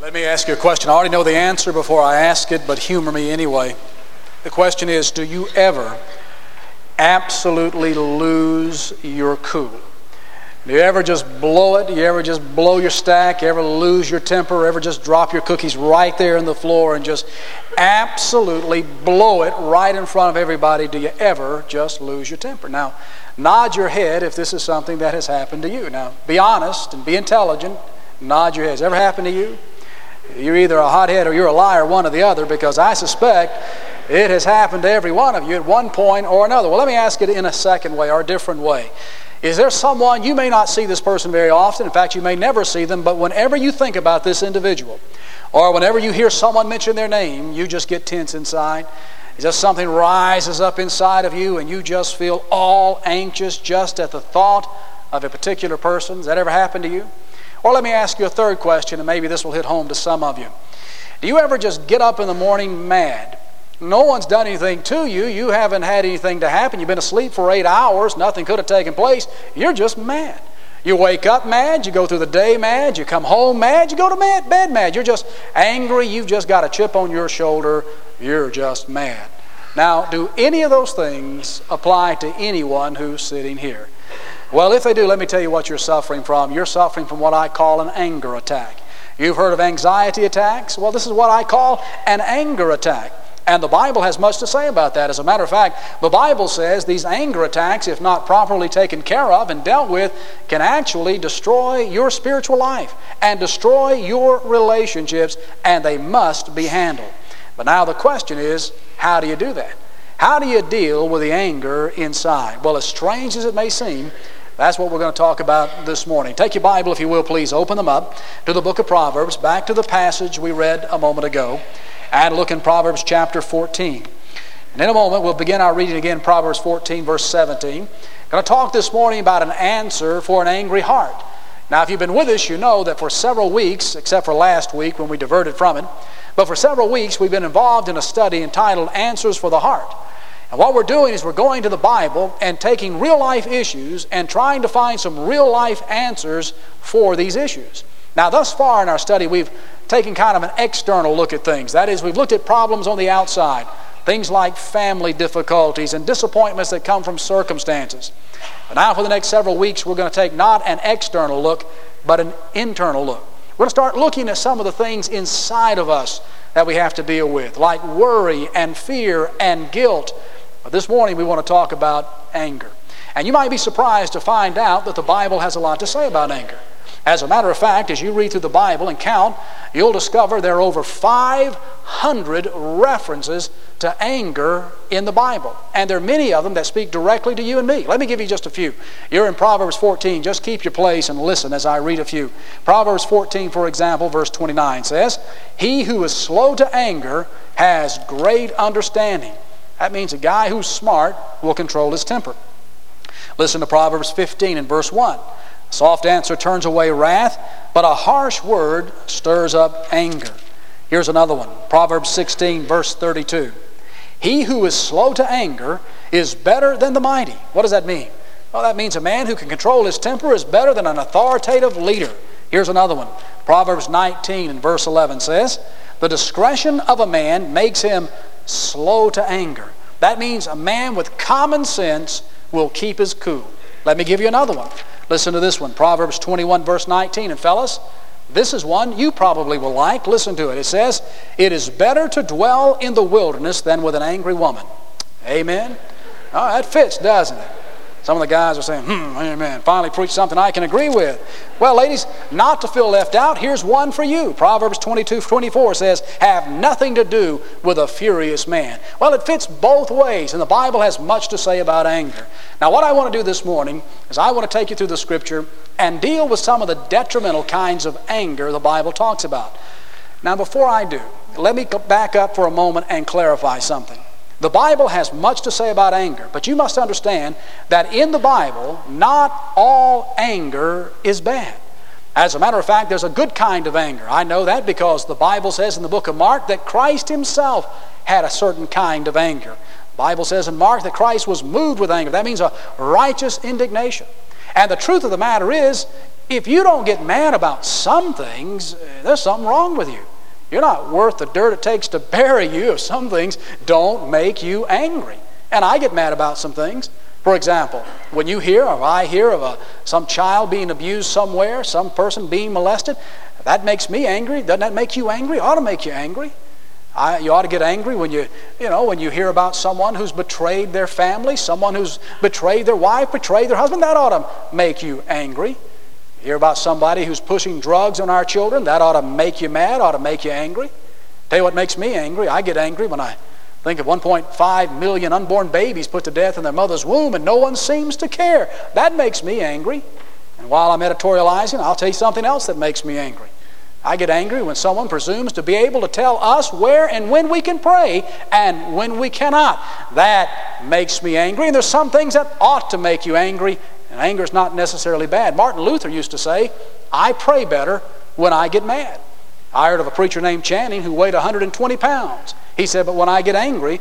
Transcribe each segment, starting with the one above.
Let me ask you a question. I already know the answer before I ask it, but humor me anyway. The question is, do you ever absolutely lose your cool? Do you ever just blow it? Do you ever just blow your stack? You ever lose your temper? Ever just drop your cookies right there on the floor and just absolutely blow it right in front of everybody? Do you ever just lose your temper? Now, nod your head if this is something that has happened to you. Now, be honest and be intelligent. Nod your head. Has it ever happened to you? You're either a hothead or you're a liar, one or the other, because I suspect it has happened to every one of you at one point or another. Well, let me ask it in a second way or a different way. Is there someone, you may not see this person very often, in fact you may never see them, but whenever you think about this individual, or whenever you hear someone mention their name, you just get tense inside? Is just something rises up inside of you and you just feel all anxious just at the thought of a particular person? Has that ever happened to you? Or let me ask you a third question, and maybe this will hit home to some of you. Do you ever just get up in the morning mad? No one's done anything to you. You haven't had anything to happen. You've been asleep for 8 hours. Nothing could have taken place. You're just mad. You wake up mad. You go through the day mad. You come home mad. You go to bed mad. You're just angry. You've just got a chip on your shoulder. You're just mad. Now, do any of those things apply to anyone who's sitting here? Well, if they do, let me tell you what you're suffering from. You're suffering from what I call an anger attack. You've heard of anxiety attacks? Well, this is what I call an anger attack. And the Bible has much to say about that. As a matter of fact, the Bible says these anger attacks, if not properly taken care of and dealt with, can actually destroy your spiritual life and destroy your relationships, and they must be handled. But now the question is, how do you do that? How do you deal with the anger inside? Well, as strange as it may seem, that's what we're going to talk about this morning. Take your Bible, if you will, please. Open them up to the book of Proverbs, back to the passage we read a moment ago, and look in Proverbs chapter 14. And in a moment, we'll begin our reading again, Proverbs 14, verse 17. I'm going to talk this morning about an answer for an angry heart. Now, if you've been with us, you know that for several weeks, except for last week when we diverted from it, but for several weeks we've been involved in a study entitled Answers for the Heart. And what we're doing is we're going to the Bible and taking real-life issues and trying to find some real-life answers for these issues. Now, thus far in our study, we've taken kind of an external look at things. That is, we've looked at problems on the outside, things like family difficulties and disappointments that come from circumstances. But now for the next several weeks, we're going to take not an external look, but an internal look. We're going to start looking at some of the things inside of us that we have to deal with, like worry and fear and guilt. But this morning we want to talk about anger. And you might be surprised to find out that the Bible has a lot to say about anger. As a matter of fact, as you read through the Bible and count, you'll discover there are over 500 references to anger in the Bible. And there are many of them that speak directly to you and me. Let me give you just a few. You're in Proverbs 14. Just keep your place and listen as I read a few. Proverbs 14, for example, verse 29 says, "He who is slow to anger has great understanding." That means a guy who's smart will control his temper. Listen to Proverbs 15 and verse 1. "A soft answer turns away wrath, but a harsh word stirs up anger." Here's another one. Proverbs 16, verse 32. "He who is slow to anger is better than the mighty." What does that mean? Well, that means a man who can control his temper is better than an authoritative leader. Here's another one. Proverbs 19 and verse 11 says, "The discretion of a man makes him slow to anger." That means a man with common sense will keep his cool. Let me give you another one. Listen to this one. Proverbs 21, verse 19. And fellas, this is one you probably will like. Listen to it. It says, "It is better to dwell in the wilderness than with an angry woman." Amen? Oh, that fits, doesn't it? Some of the guys are saying, amen. Finally preached something I can agree with. Well, ladies, not to feel left out, here's one for you. Proverbs 22:24 says, "Have nothing to do with a furious man." Well, it fits both ways, and the Bible has much to say about anger. Now, what I want to do this morning is I want to take you through the Scripture and deal with some of the detrimental kinds of anger the Bible talks about. Now, before I do, let me back up for a moment and clarify something. The Bible has much to say about anger, but you must understand that in the Bible, not all anger is bad. As a matter of fact, there's a good kind of anger. I know that because the Bible says in the book of Mark that Christ himself had a certain kind of anger. The Bible says in Mark that Christ was moved with anger. That means a righteous indignation. And the truth of the matter is, if you don't get mad about some things, there's something wrong with you. You're not worth the dirt it takes to bury you if some things don't make you angry. And I get mad about some things. For example, when you hear, or I hear of some child being abused somewhere, some person being molested, that makes me angry. Doesn't that make you angry? It ought to make you angry. You ought to get angry when when you hear about someone who's betrayed their family, someone who's betrayed their wife, betrayed their husband. That ought to make you angry. You hear about somebody who's pushing drugs on our children. That ought to make you mad, ought to make you angry. Tell you what makes me angry. I get angry when I think of 1.5 million unborn babies put to death in their mother's womb and no one seems to care. That makes me angry. And while I'm editorializing, I'll tell you something else that makes me angry. I get angry when someone presumes to be able to tell us where and when we can pray and when we cannot. That makes me angry. And there's some things that ought to make you angry, and anger is not necessarily bad. Martin Luther used to say, I pray better when I get mad. I heard of a preacher named Channing who weighed 120 pounds. He said, but when I get angry,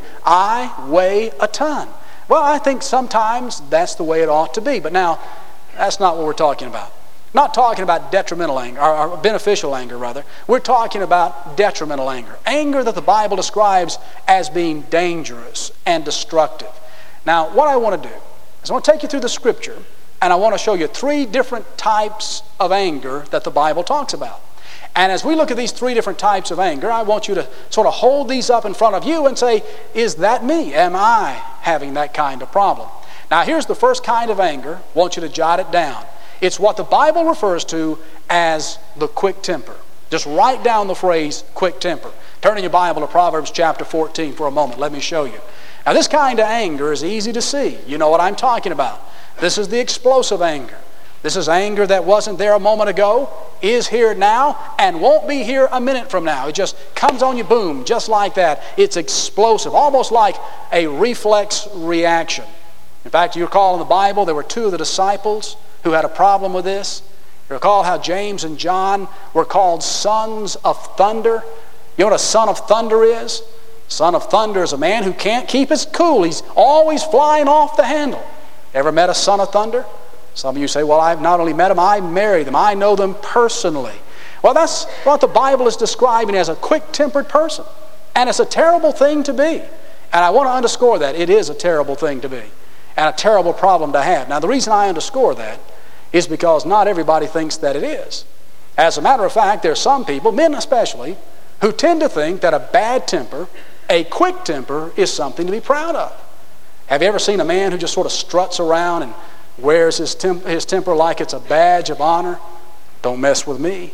I weigh a ton. Well, I think sometimes that's the way it ought to be. But now, that's not what we're talking about. Not talking about detrimental anger, or beneficial anger, rather. We're talking about detrimental anger. Anger that the Bible describes as being dangerous and destructive. Now, what I want to do is I want to take you through the Scripture, and I want to show you 3 different types of anger that the Bible talks about. And as we look at these 3 different types of anger, I want you to sort of hold these up in front of you and say, is that me? Am I having that kind of problem? Now, here's the first kind of anger. I want you to jot it down. It's what the Bible refers to as the quick temper. Just write down the phrase quick temper. Turn in your Bible to Proverbs chapter 14 for a moment. Let me show you. Now, this kind of anger is easy to see. You know what I'm talking about. This is the explosive anger. This is anger that wasn't there a moment ago, is here now, and won't be here a minute from now. It just comes on you, boom, just like that. It's explosive, almost like a reflex reaction. In fact, you recall in the Bible there were 2 of the disciples who had a problem with this. You recall how James and John were called sons of thunder. You know what a son of thunder is? Son of thunder is a man who can't keep his cool. He's always flying off the handle. Ever met a son of thunder? Some of you say, well, I've not only met them, I married them. I know them personally. Well, that's what the Bible is describing as a quick-tempered person. And it's a terrible thing to be. And I want to underscore that. It is a terrible thing to be. And a terrible problem to have. Now, the reason I underscore that is because not everybody thinks that it is. As a matter of fact, there are some people, men especially, who tend to think that a bad temper, a quick temper, is something to be proud of. Have you ever seen a man who just sort of struts around and wears his temper like it's a badge of honor? Don't mess with me.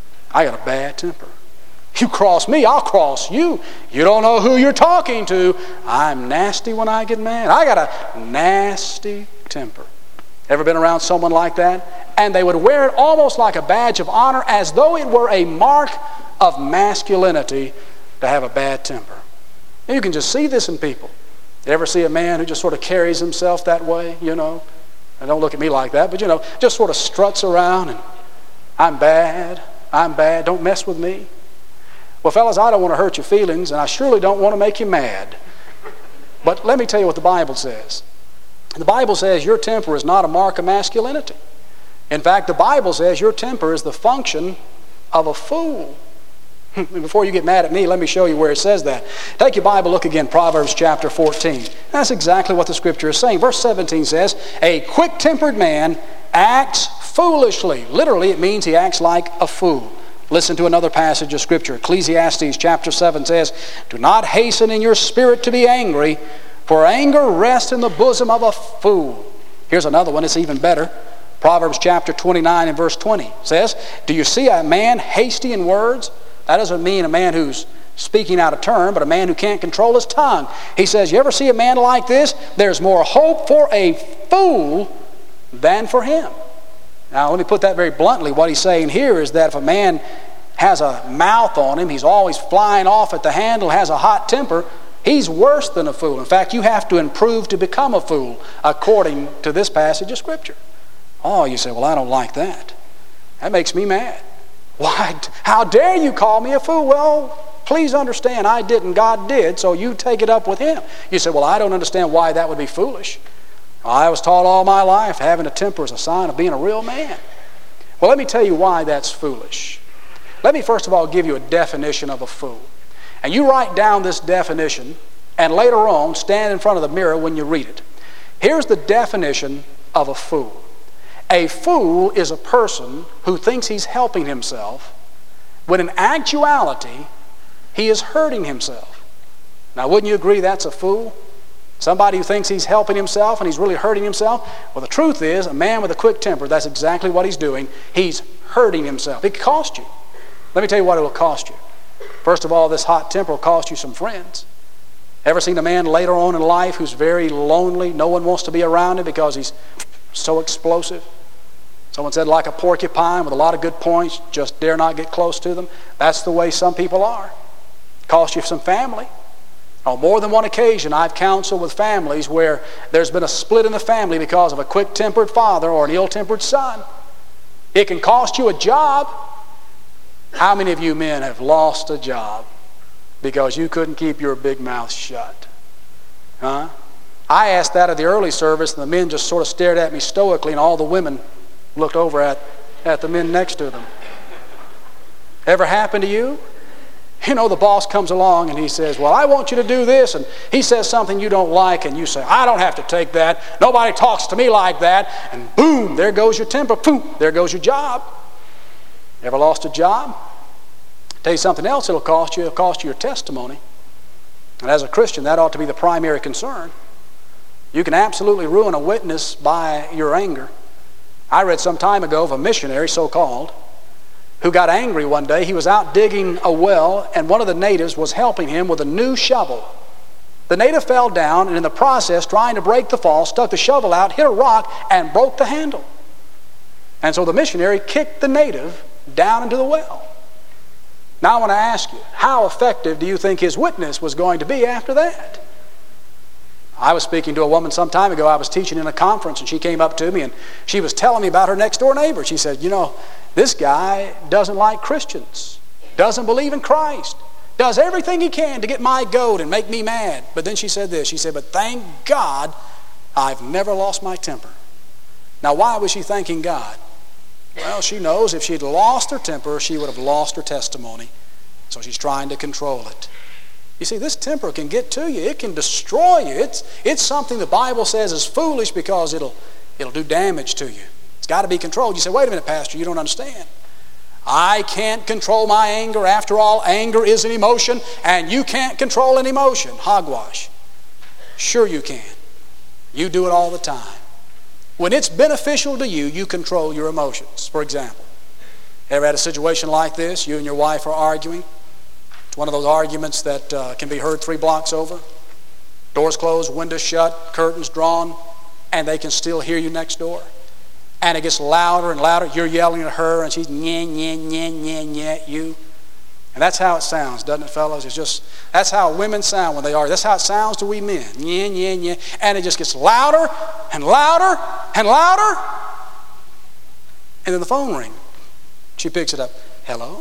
I got a bad temper. You cross me, I'll cross you. You don't know who you're talking to. I'm nasty when I get mad. I got a nasty temper. Ever been around someone like that? And they would wear it almost like a badge of honor, as though it were a mark of masculinity to have a bad temper. And you can just see this in people. You ever see a man who just sort of carries himself that way, you know? And don't look at me like that, but you know, just sort of struts around and I'm bad, don't mess with me. Well, fellas, I don't want to hurt your feelings, and I surely don't want to make you mad. But let me tell you what the Bible says. The Bible says your temper is not a mark of masculinity. In fact, the Bible says your temper is the function of a fool. Before you get mad at me, let me show you where it says that. Take your Bible, look again, Proverbs chapter 14. That's exactly what the Scripture is saying. Verse 17 says, a quick-tempered man acts foolishly. Literally, it means he acts like a fool. Listen to another passage of Scripture. Ecclesiastes chapter 7 says, do not hasten in your spirit to be angry, for anger rests in the bosom of a fool. Here's another one, it's even better. Proverbs chapter 29 and verse 20 says, do you see a man hasty in words? That doesn't mean a man who's speaking out of turn, but a man who can't control his tongue. He says, you ever see a man like this? There's more hope for a fool than for him. Now, let me put that very bluntly. What he's saying here is that if a man has a mouth on him, he's always flying off at the handle, has a hot temper, he's worse than a fool. In fact, you have to improve to become a fool, according to this passage of Scripture. Oh, you say, well, I don't like that. That makes me mad. Why? How dare you call me a fool? Well, please understand, I didn't, God did, so you take it up with him. You say, well, I don't understand why that would be foolish. I was taught all my life having a temper is a sign of being a real man. Well, let me tell you why that's foolish. Let me first of all give you a definition of a fool. And you write down this definition, and later on stand in front of the mirror when you read it. Here's the definition of a fool. A fool is a person who thinks he's helping himself when in actuality he is hurting himself. Now, wouldn't you agree that's a fool? Somebody who thinks he's helping himself and he's really hurting himself? Well, the truth is, a man with a quick temper, that's exactly what he's doing. He's hurting himself. It could cost you. Let me tell you what it'll cost you. First of all, this hot temper will cost you some friends. Ever seen a man later on in life who's very lonely? No one wants to be around him because he's so explosive. Someone said, like a porcupine with a lot of good points, just dare not get close to them. That's the way some people are. Cost you some family. On more than one occasion, I've counseled with families where there's been a split in the family because of a quick-tempered father or an ill-tempered son. It can cost you a job. How many of you men have lost a job because you couldn't keep your big mouth shut? Huh? I asked that at the early service, and the men just sort of stared at me stoically, and all the women looked over at the men next to them. Ever happened to you? You know, the boss comes along and he says, well, I want you to do this, and he says something you don't like, and you say, I don't have to take that. Nobody talks to me like that. And boom, there goes your temper. Boom, there goes your job. Ever lost a job? I'll tell you something else it'll cost you. It'll cost you your testimony. And as a Christian, that ought to be the primary concern. You can absolutely ruin a witness by your anger. I read some time ago of a missionary, so-called, who got angry one day. He was out digging a well, and one of the natives was helping him with a new shovel. The native fell down, and in the process, trying to break the fall, stuck the shovel out, hit a rock, and broke the handle. And so the missionary kicked the native down into the well. Now I want to ask you, how effective do you think his witness was going to be after that? I was speaking to a woman some time ago. I was teaching in a conference, and she came up to me, and she was telling me about her next-door neighbor. She said, you know, this guy doesn't like Christians, doesn't believe in Christ, does everything he can to get my goat and make me mad. But then she said this. She said, but thank God I've never lost my temper. Now, why was she thanking God? Well, she knows if she'd lost her temper, she would have lost her testimony. So she's trying to control it. You see, this temper can get to you. It can destroy you. It's something the Bible says is foolish because it'll do damage to you. It's got to be controlled. You say, wait a minute, Pastor, you don't understand. I can't control my anger. After all, anger is an emotion, and you can't control an emotion. Hogwash. Sure you can. You do it all the time. When it's beneficial to you, you control your emotions. For example, ever had a situation like this? You and your wife are arguing. It's one of those arguments that can be heard 3 blocks over. Doors closed, windows shut, curtains drawn, and they can still hear you next door. And it gets louder and louder. You're yelling at her, and she's nyeh, nyeh, nyeh, nyeh, nyeh at you. And that's how it sounds, doesn't it, fellas? That's how women sound when they argue. That's how it sounds to we men. Nyeh, nyeh, nyeh. And it just gets louder and louder and louder. And then the phone rings. She picks it up. Hello?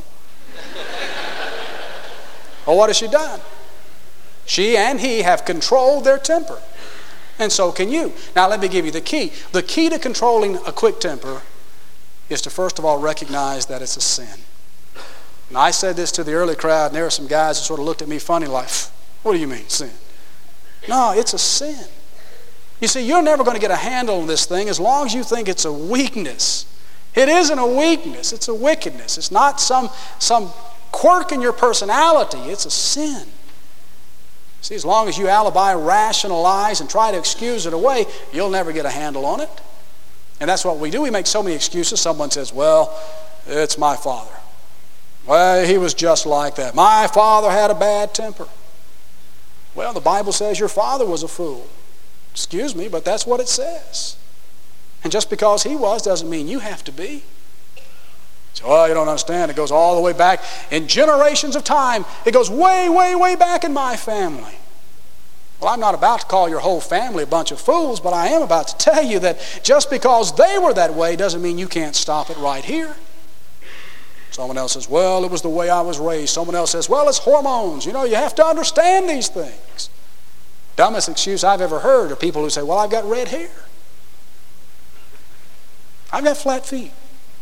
Well, what has she done? She and he have controlled their temper. And so can you. Now let me give you the key. The key to controlling a quick temper is to first of all recognize that it's a sin. And I said this to the early crowd, and there were some guys who sort of looked at me funny like, what do you mean, sin? No, it's a sin. You see, you're never going to get a handle on this thing as long as you think it's a weakness. It isn't a weakness, it's a wickedness. It's not some quirk in your personality, it's a sin. See, as long as you alibi, rationalize, and try to excuse it away, you'll never get a handle on it. And that's what we do. We make so many excuses. Someone says, well, it's my father. Well, he was just like that. My father had a bad temper. Well, the Bible says your father was a fool. Excuse me, but that's what it says. And just because he was doesn't mean you have to be. So, well, you don't understand. It goes all the way back in generations of time. It goes way, way, way back in my family. Well, I'm not about to call your whole family a bunch of fools, but I am about to tell you that just because they were that way doesn't mean you can't stop it right here. Someone else says, well, it was the way I was raised. Someone else says, well, it's hormones. You know, you have to understand these things. Dumbest excuse I've ever heard are people who say, well, I've got red hair. I've got flat feet.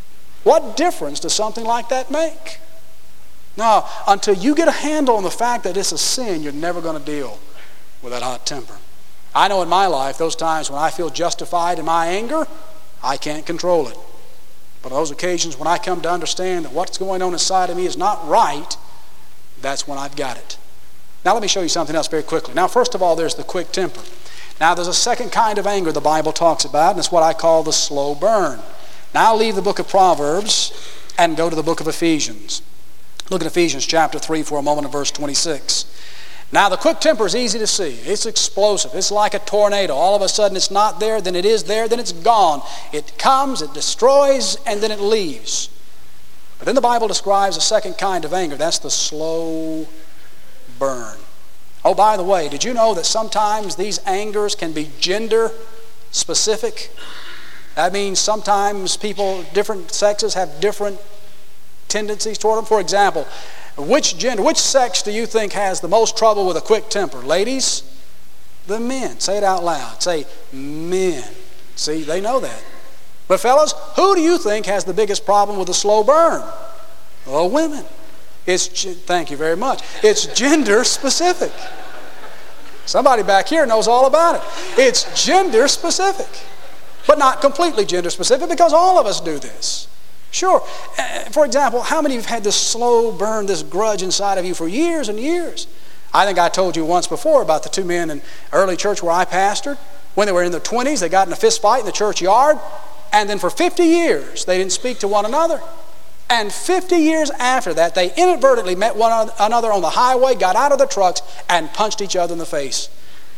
What difference does something like that make? No, until you get a handle on the fact that it's a sin, you're never going to deal with that hot temper. I know in my life, those times when I feel justified in my anger, I can't control it. But on those occasions when I come to understand that what's going on inside of me is not right, that's when I've got it. Now let me show you something else very quickly. Now first of all, there's the quick temper. Now there's a second kind of anger the Bible talks about, and it's what I call the slow burn. Now I'll leave the book of Proverbs and go to the book of Ephesians. Look at Ephesians chapter 3 for a moment in verse 26. Now the quick temper is easy to see. It's explosive. It's like a tornado. All of a sudden it's not there, then it is there, then it's gone. It comes, it destroys, and then it leaves. But then the Bible describes a second kind of anger. That's the slow burn. Oh, by the way, did you know that sometimes these angers can be gender specific? That means sometimes people, different sexes, have different tendencies toward them. For example, which sex do you think has the most trouble with a quick temper? Ladies? The men. Say it out loud. Say, men. See, they know that. But fellas, who do you think has the biggest problem with a slow burn? Well, women. Thank you very much. It's gender specific. Somebody back here knows all about it. It's gender specific. But not completely gender specific, because all of us do this. Sure. For example, how many of you have had this slow burn, this grudge inside of you for years and years? I think I told you once before about the two men in early church where I pastored. When they were in their 20s, they got in a fist fight in the churchyard, and then for 50 years they didn't speak to one another. And 50 years after that, they inadvertently met one another on the highway, got out of their trucks, and punched each other in the face.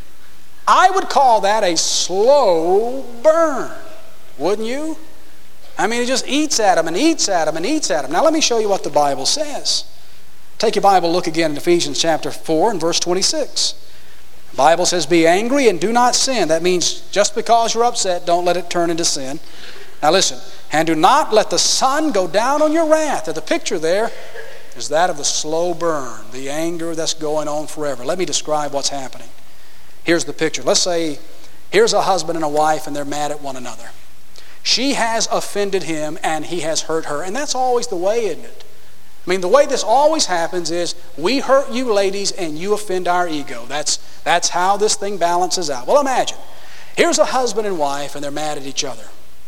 I would call that a slow burn, wouldn't you? I mean, it just eats at them and eats at them and eats at them. Now let me show you what the Bible says. Take your Bible, look again in Ephesians chapter 4 and verse 26. The Bible says, be angry and do not sin. That means just because you're upset, don't let it turn into sin. Now listen, and do not let the sun go down on your wrath. The picture there is that of the slow burn, the anger that's going on forever. Let me describe what's happening. Here's the picture. Let's say here's a husband and a wife and they're mad at one another. She has offended him and he has hurt her. And that's always the way, isn't it? I mean, the way this always happens is we hurt you ladies and you offend our ego. That's how this thing balances out. Well, imagine. Here's a husband and wife and they're mad at each other.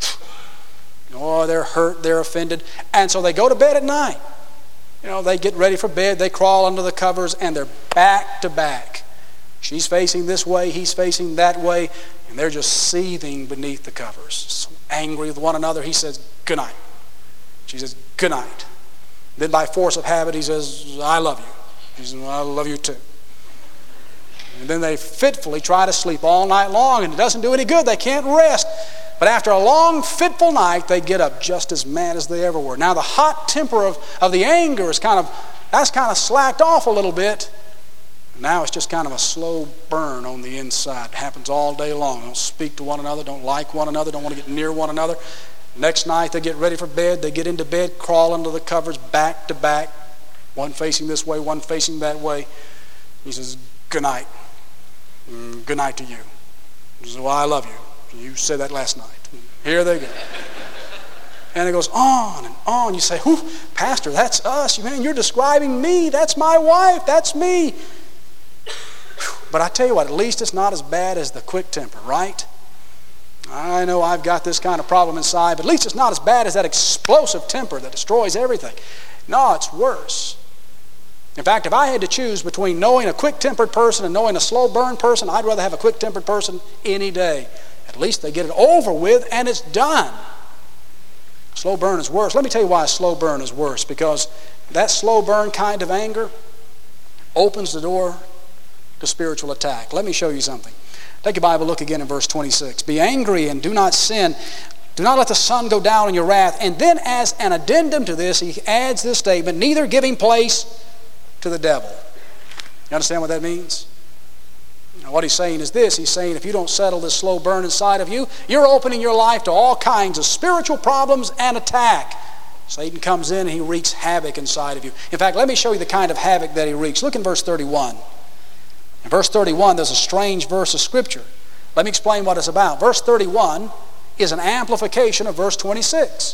Oh, they're hurt, they're offended. And so they go to bed at night. You know, they get ready for bed, they crawl under the covers, and they're back to back. She's facing this way, he's facing that way, and they're just seething beneath the covers. So angry with one another, he says, good night. She says, good night. Then by force of habit, he says, I love you. She says, well, I love you too. And then they fitfully try to sleep all night long, and it doesn't do any good. They can't rest. But after a long, fitful night, they get up just as mad as they ever were. Now the hot temper of the anger is kind of slacked off a little bit. Now it's just kind of a slow burn on the inside. It happens all day long. They don't speak to one another, don't like one another, don't want to get near one another. Next night they get ready for bed. They get into bed, crawl under the covers back to back. One facing this way, one facing that way. He says, good night. Good night to you. He says, well, I love you. You said that last night. Here they go. And it goes on and on. You say, Pastor, that's us. Man, you're describing me. That's my wife. That's me. But I tell you what, at least it's not as bad as the quick temper, right? I know I've got this kind of problem inside, but at least it's not as bad as that explosive temper that destroys everything. No, it's worse. In fact, if I had to choose between knowing a quick-tempered person and knowing a slow-burn person, I'd rather have a quick-tempered person any day. At least they get it over with and it's done. Slow burn is worse. Let me tell you why a slow burn is worse. Because that slow burn kind of anger opens the door to spiritual attack. Let me show you something. Take your Bible, look again in verse 26. Be angry and do not sin. Do not let the sun go down in your wrath. And then as an addendum to this, he adds this statement, neither giving place to the devil. You understand what that means? Now, what he's saying is this. He's saying if you don't settle this slow burn inside of you, you're opening your life to all kinds of spiritual problems and attack. Satan comes in and he wreaks havoc inside of you. In fact, let me show you the kind of havoc that he wreaks. Look in verse 31. In verse 31, there's a strange verse of Scripture. Let me explain what it's about. Verse 31 is an amplification of verse 26.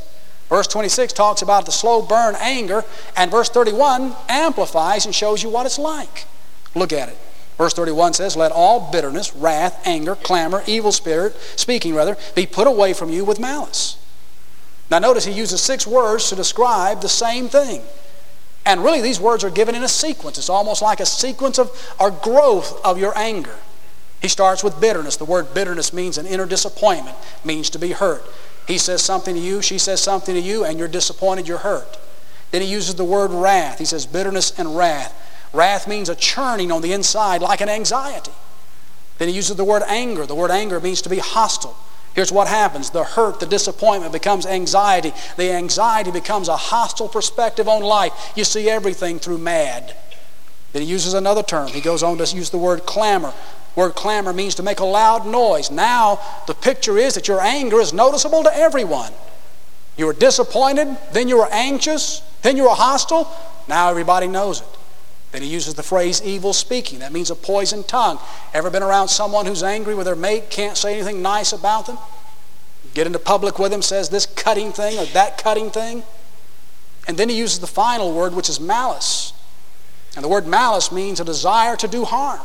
Verse 26 talks about the slow burn, anger, and verse 31 amplifies and shows you what it's like. Look at it. Verse 31 says, let all bitterness, wrath, anger, clamor, evil speaking, be put away from you with malice. Now notice he uses 6 words to describe the same thing. And really these words are given in a sequence. It's almost like a sequence of or growth of your anger. He starts with bitterness. The word bitterness means an inner disappointment, means to be hurt. He says something to you, she says something to you, and you're disappointed, you're hurt. Then he uses the word wrath. He says bitterness and wrath. Wrath means a churning on the inside like an anxiety. Then he uses the word anger. The word anger means to be hostile. Here's what happens. The hurt, the disappointment becomes anxiety. The anxiety becomes a hostile perspective on life. You see everything through mad. Then he uses another term. He goes on to use the word clamor. The word clamor means to make a loud noise. Now the picture is that your anger is noticeable to everyone. You were disappointed, then you were anxious, then you were hostile. Now everybody knows it. Then he uses the phrase evil speaking. That means a poisoned tongue. Ever been around someone who's angry with their mate, can't say anything nice about them? Get into public with him, says this cutting thing or that cutting thing. And then he uses the final word, which is malice. And the word malice means a desire to do harm.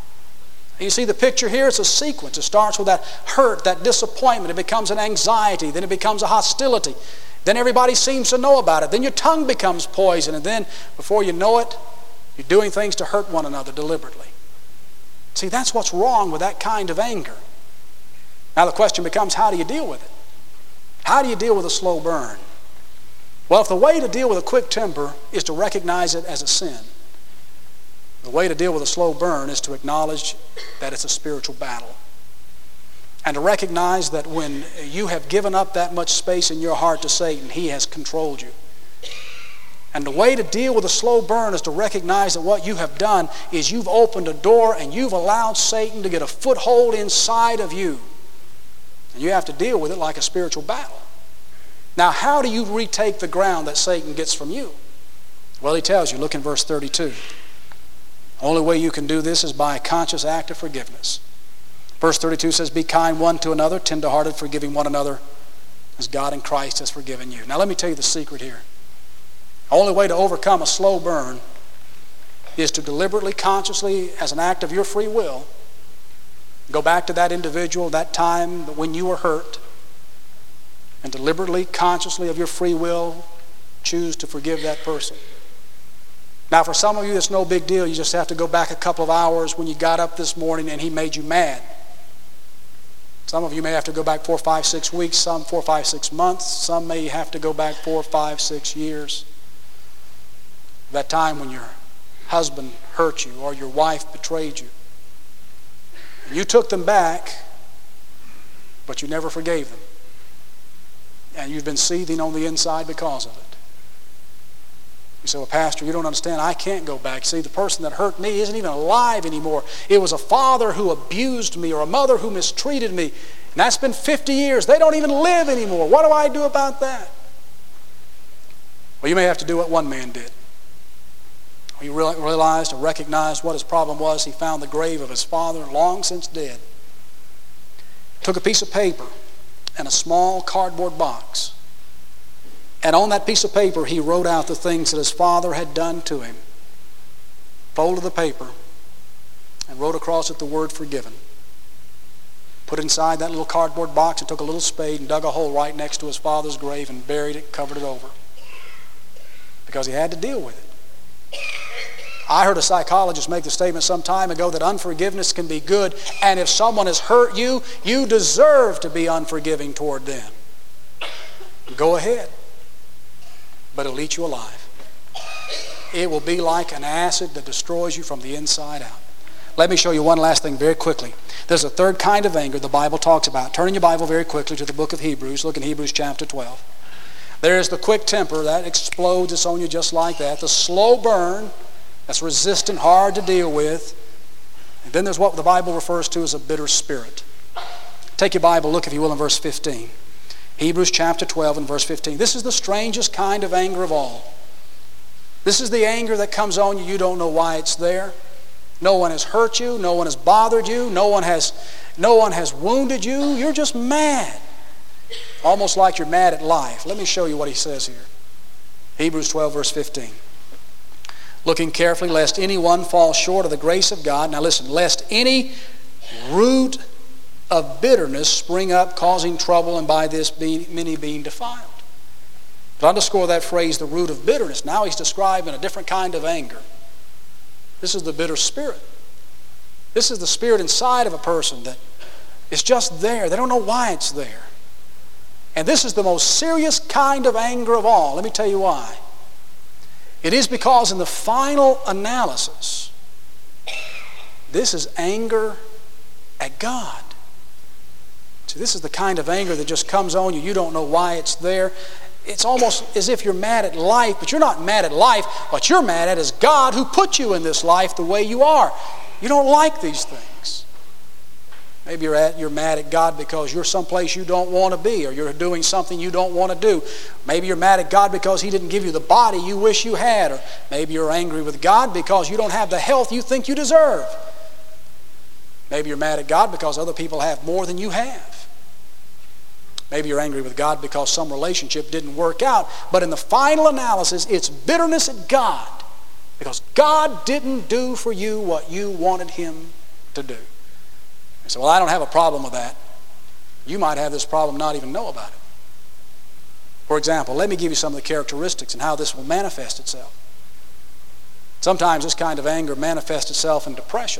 You see the picture here, it's a sequence. It starts with that hurt, that disappointment. It becomes an anxiety. Then it becomes a hostility. Then everybody seems to know about it. Then your tongue becomes poison. And then before you know it, you're doing things to hurt one another deliberately. See, that's what's wrong with that kind of anger. Now the question becomes, how do you deal with it? How do you deal with a slow burn? Well, if the way to deal with a quick temper is to recognize it as a sin, the way to deal with a slow burn is to acknowledge that it's a spiritual battle. And to recognize that when you have given up that much space in your heart to Satan, he has controlled you. And the way to deal with a slow burn is to recognize that what you have done is you've opened a door and you've allowed Satan to get a foothold inside of you. And you have to deal with it like a spiritual battle. Now, how do you retake the ground that Satan gets from you? Well, he tells you, look in verse 32. The only way you can do this is by a conscious act of forgiveness. Verse 32 says, be kind one to another, tender-hearted, forgiving one another as God in Christ has forgiven you. Now let me tell you the secret here. The only way to overcome a slow burn is to deliberately, consciously, as an act of your free will, go back to that individual, that time when you were hurt, and deliberately, consciously, of your free will, choose to forgive that person. Now, for some of you, it's no big deal. You just have to go back a couple of hours when you got up this morning and he made you mad. Some of you may have to go back 4, 5, 6 weeks, some 4, 5, 6 months. Some may have to go back 4, 5, 6 years. That time when your husband hurt you or your wife betrayed you. You took them back, but you never forgave them. And you've been seething on the inside because of it. You say, well, Pastor, you don't understand. I can't go back. See, the person that hurt me isn't even alive anymore. It was a father who abused me or a mother who mistreated me. And that's been 50 years. They don't even live anymore. What do I do about that? Well, you may have to do what one man did. He realized or recognized what his problem was. He found the grave of his father, long since dead. Took a piece of paper and a small cardboard box. And on that piece of paper, he wrote out the things that his father had done to him. Folded the paper and wrote across it the word forgiven. Put it inside that little cardboard box and took a little spade and dug a hole right next to his father's grave and buried it, covered it over. Because he had to deal with it. I heard a psychologist make the statement some time ago that unforgiveness can be good, and if someone has hurt you, you deserve to be unforgiving toward them. Go ahead, but it'll eat you alive. It will be like an acid that destroys you from the inside out. Let me show you one last thing very quickly. There's a third kind of anger the Bible talks about. Turn in your Bible very quickly to the book of Hebrews. Look in Hebrews chapter 12. There's the quick temper that explodes. It's on you just like that. The slow burn that's resistant, hard to deal with. And then there's what the Bible refers to as a bitter spirit. Take your Bible, look if you will in verse 15. Hebrews chapter 12 and verse 15. This is the strangest kind of anger of all. This is the anger that comes on you. You don't know why it's there. No one has hurt you. No one has bothered you. No one has wounded you. You're just mad. Almost like you're mad at life. Let me show you what he says here. Hebrews 12, verse 15. Looking carefully, lest anyone fall short of the grace of God. Now listen, lest any root of bitterness spring up, causing trouble, and by this many being defiled. To underscore that phrase, the root of bitterness, now he's describing a different kind of anger. This is the bitter spirit. This is the spirit inside of a person that is just there. They don't know why it's there. And this is the most serious kind of anger of all. Let me tell you why. It is because in the final analysis, this is anger at God. See, this is the kind of anger that just comes on you. You don't know why it's there. It's almost as if you're mad at life, but you're not mad at life. What you're mad at is God who put you in this life the way you are. You don't like these things. Maybe you're mad at God because you're someplace you don't want to be, or you're doing something you don't want to do. Maybe you're mad at God because He didn't give you the body you wish you had, or maybe you're angry with God because you don't have the health you think you deserve. Maybe you're mad at God because other people have more than you have. Maybe you're angry with God because some relationship didn't work out. But in the final analysis, it's bitterness at God because God didn't do for you what you wanted Him to do. You say, well, I don't have a problem with that. You might have this problem, not even know about it. For example, let me give you some of the characteristics and how this will manifest itself. Sometimes this kind of anger manifests itself in depression.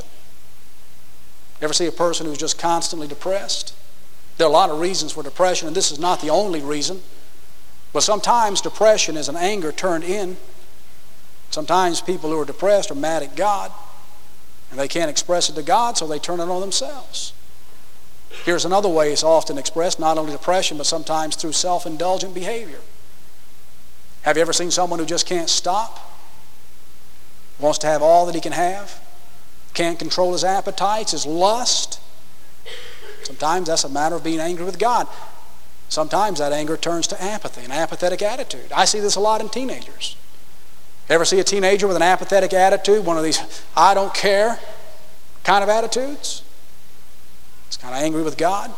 You ever see a person who's just constantly depressed? There are a lot of reasons for depression, and this is not the only reason. But sometimes depression is an anger turned in. Sometimes people who are depressed are mad at God, and they can't express it to God, so they turn it on themselves. Here's another way it's often expressed, not only depression, but sometimes through self-indulgent behavior. Have you ever seen someone who just can't stop? Wants to have all that he can have? Can't control his appetites, his lust? Sometimes that's a matter of being angry with God. Sometimes that anger turns to apathy, an apathetic attitude. I see this a lot in teenagers. Ever see a teenager with an apathetic attitude, one of these I don't care kind of attitudes? It's kind of angry with God.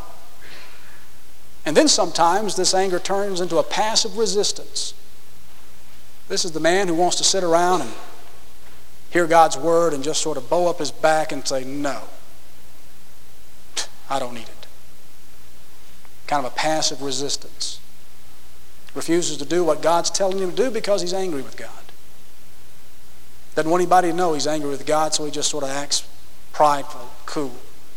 And then sometimes this anger turns into a passive resistance. This is the man who wants to sit around and hear God's word and just sort of bow up his back and say, no, I don't need it. Kind of a passive resistance. Refuses to do what God's telling him to do because he's angry with God. Doesn't want anybody to know he's angry with God, so he just sort of acts prideful, cool.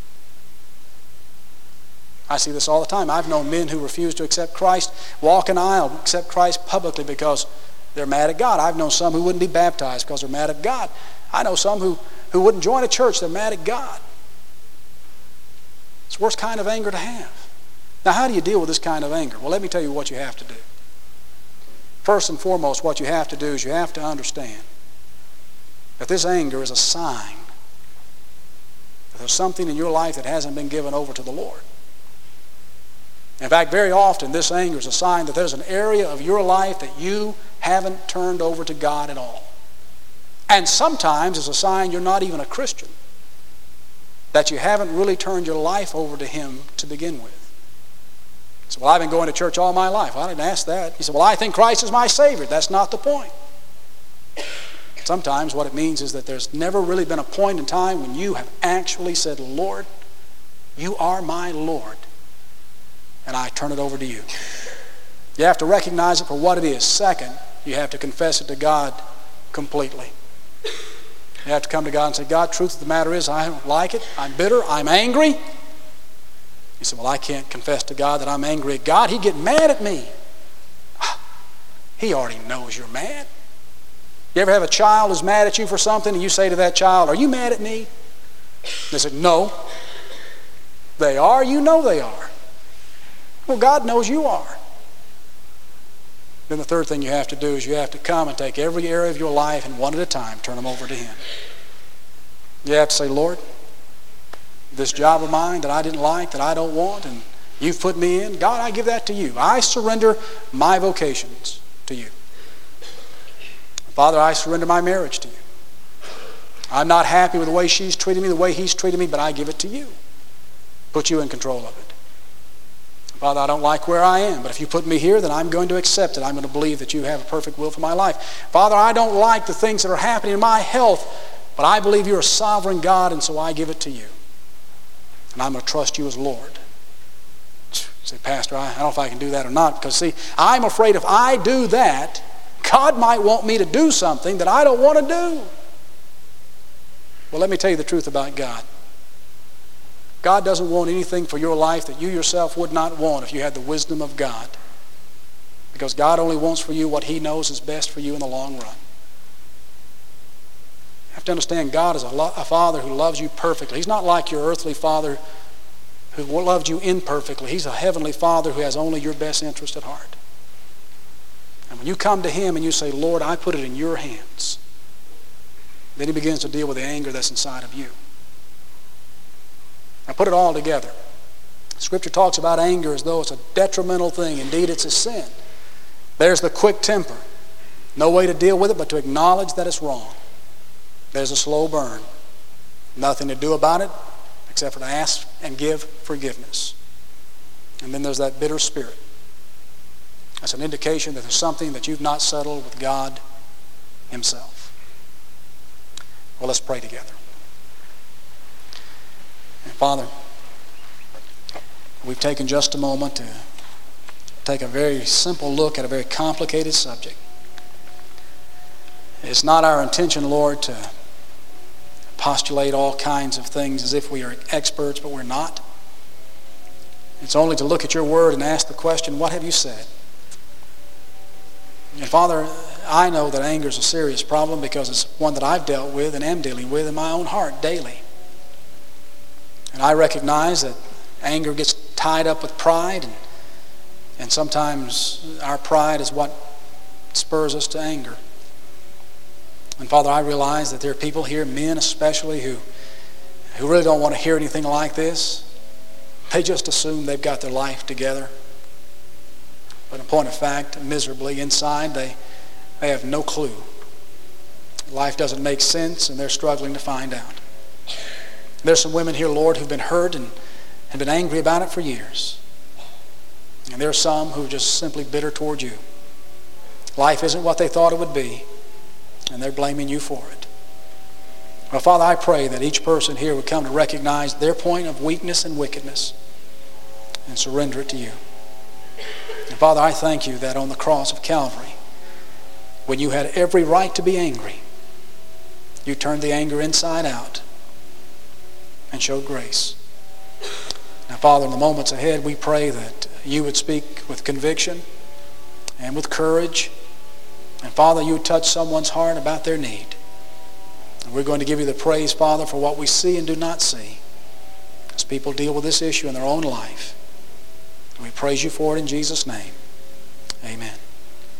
I see this all the time. I've known men who refuse to accept Christ, walk an aisle, accept Christ publicly because they're mad at God. I've known some who wouldn't be baptized because they're mad at God. I know some who wouldn't join a church, they're mad at God. It's the worst kind of anger to have. Now, how do you deal with this kind of anger? Well, let me tell you what you have to do. First and foremost, what you have to do is you have to understand that this anger is a sign that there's something in your life that hasn't been given over to the Lord. In fact, very often this anger is a sign that there's an area of your life that you haven't turned over to God at all. And sometimes it's a sign you're not even a Christian, that you haven't really turned your life over to Him to begin with. You say, well, I've been going to church all my life. Well, I didn't ask that. He said, well, I think Christ is my Savior. That's not the point. Sometimes what it means is that there's never really been a point in time when you have actually said, Lord, you are my Lord, and I turn it over to you. You have to recognize it for what it is. Second, you have to confess it to God completely. You have to come to God and say, God, truth of the matter is I don't like it. I'm bitter. I'm angry. You say, well, I can't confess to God that I'm angry at God. He'd get mad at me. He already knows you're mad. You ever have a child who's mad at you for something and you say to that child, are you mad at me? They say, no. They are. You know they are. Well, God knows you are. Then the third thing you have to do is you have to come and take every area of your life and one at a time turn them over to Him. You have to say, Lord, this job of mine that I didn't like, that I don't want, and you've put me in, God, I give that to you. I surrender my vocations to you. Father, I surrender my marriage to you. I'm not happy with the way she's treated me, the way he's treated me, but I give it to you. Put you in control of it. Father, I don't like where I am, but if you put me here, then I'm going to accept it. I'm going to believe that you have a perfect will for my life. Father, I don't like the things that are happening in my health, but I believe you're a sovereign God, and so I give it to you. And I'm going to trust you as Lord. You say, Pastor, I don't know if I can do that or not, because see, I'm afraid if I do that, God might want me to do something that I don't want to do. Well, let me tell you the truth about God. God doesn't want anything for your life that you yourself would not want if you had the wisdom of God. Because God only wants for you what he knows is best for you in the long run. You have to understand, God is a Father who loves you perfectly. He's not like your earthly father who loved you imperfectly. He's a heavenly Father who has only your best interest at heart. And when you come to him and you say, Lord, I put it in your hands, then he begins to deal with the anger that's inside of you. Now put it all together. Scripture talks about anger as though it's a detrimental thing. Indeed, it's a sin. There's the quick temper. No way to deal with it but to acknowledge that it's wrong. There's a slow burn. Nothing to do about it except for to ask and give forgiveness. And then there's that bitter spirit. That's an indication that there's something that you've not settled with God himself. Well, let's pray together. And Father, we've taken just a moment to take a very simple look at a very complicated subject. It's not our intention, Lord, to postulate all kinds of things as if we are experts, but we're not. It's only to look at your word and ask the question, what have you said? And Father, I know that anger is a serious problem because it's one that I've dealt with and am dealing with in my own heart daily. And I recognize that anger gets tied up with pride, and sometimes our pride is what spurs us to anger. And Father, I realize that there are people here, men especially, who really don't want to hear anything like this. They just assume they've got their life together. But in point of fact, miserably inside, they have no clue. Life doesn't make sense, and they're struggling to find out. There's some women here, Lord, who've been hurt and have been angry about it for years. And there are some who are just simply bitter toward you. Life isn't what they thought it would be, and they're blaming you for it. Well, Father, I pray that each person here would come to recognize their point of weakness and wickedness and surrender it to you. And Father, I thank you that on the cross of Calvary, when you had every right to be angry, you turned the anger inside out and showed grace. Now, Father, in the moments ahead, we pray that you would speak with conviction and with courage. And Father, you would touch someone's heart about their need. And we're going to give you the praise, Father, for what we see and do not see as people deal with this issue in their own life. And we praise you for it in Jesus' name. Amen.